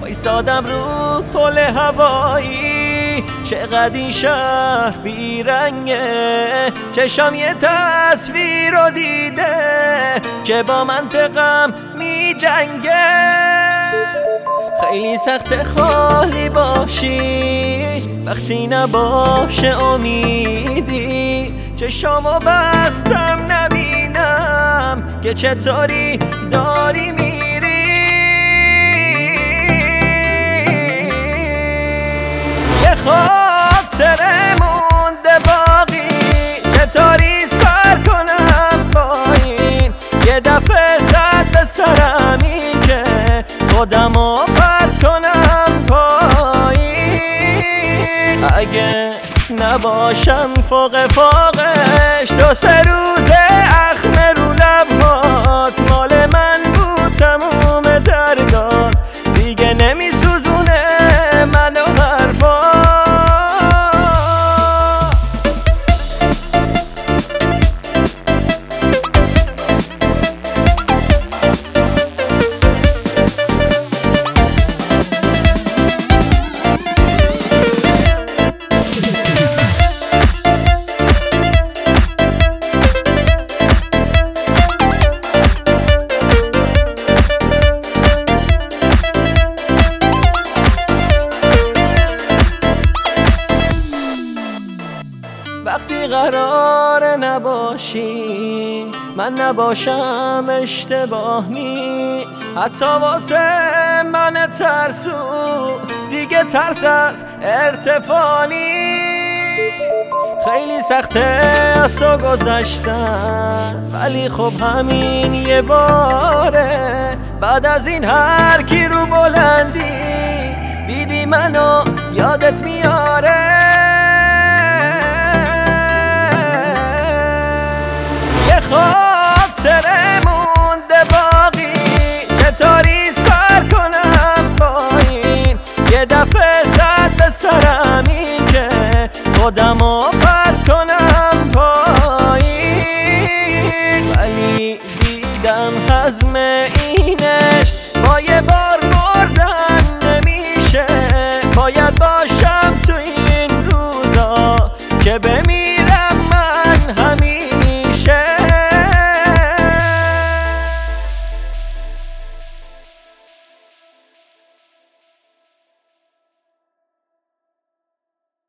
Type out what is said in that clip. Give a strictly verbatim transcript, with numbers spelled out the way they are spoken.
وایسادم رو پل هوایی، چقدر این شهر بیرنگه. چشام یه تصویر رو دیده که با منطقم می جنگه. خیلی سخت خالی باشی وقتی نباشه امیدی. چشامو بستم نبینم که چطوری داری میری. یه خاطره مونده باقی، چطوری سر کنم با این. یه دفعه زد به سرم این که خودمو پرت کنم پایین. اگه نباشم فوق فوقش، دو سه روزه اخم رو لبات مال من بود تموم دردات، دیگه نمی سوزونه منو حرفات. وقتی قرار نباشی من نباشم اشتباه نیست، حتی واسه من ترسو دیگه ترس از ارتفاع نیست. خیلی سخته از تو گذشتم ولی خب همین یه باره. بعد از این هر کی رو بلندی دیدی منو یادت میاره. خاطره مونده باقی، چطوری سر کنم با این. یه دفعه زد به سرم این که خودمو پرت کنم پایین. ولی دیدم حزم اینش با یه بار بردن نمیشه. باید باشم تو این روزا که به